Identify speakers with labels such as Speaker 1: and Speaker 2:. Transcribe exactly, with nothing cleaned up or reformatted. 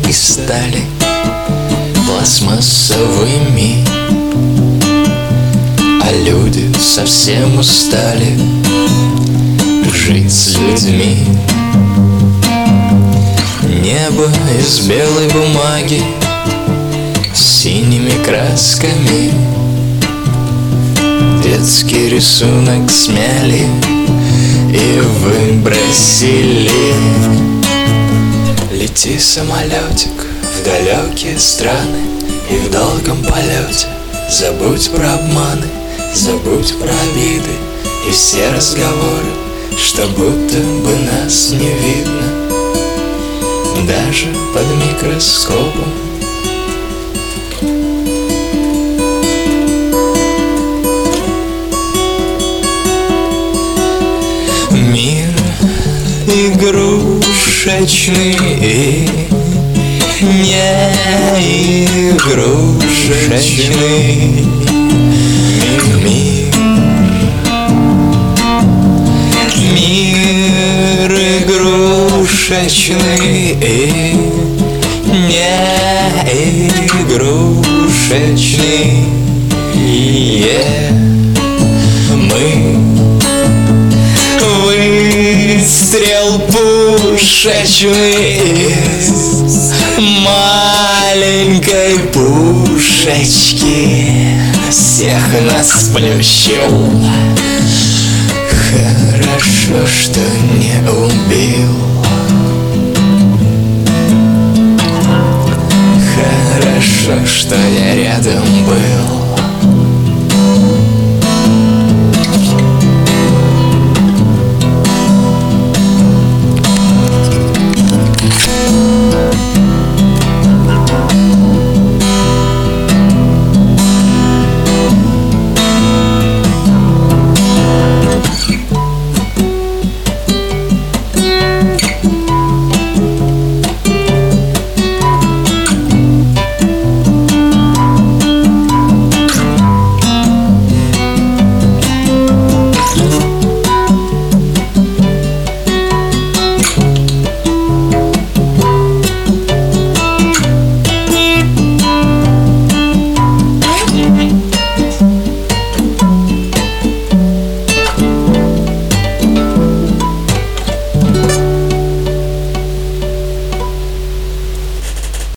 Speaker 1: и стали пластмассовыми, а люди совсем устали жить с людьми. Небо из белой бумаги с синими красками, детский рисунок смяли и выбросили. Лети, самолетик, в далекие страны, и в долгом полете забудь про обманы, забудь про обиды и все разговоры, что будто бы нас не видно даже под микроскопом. Мир игрушечный и не игрушечный. Мир, мир игрушечный и не игрушечный. Yeah. Мы выстрел пушечный из маленькой пушечки всех нас сплющил. Хорошо, что не убил. Хорошо, что я рядом был.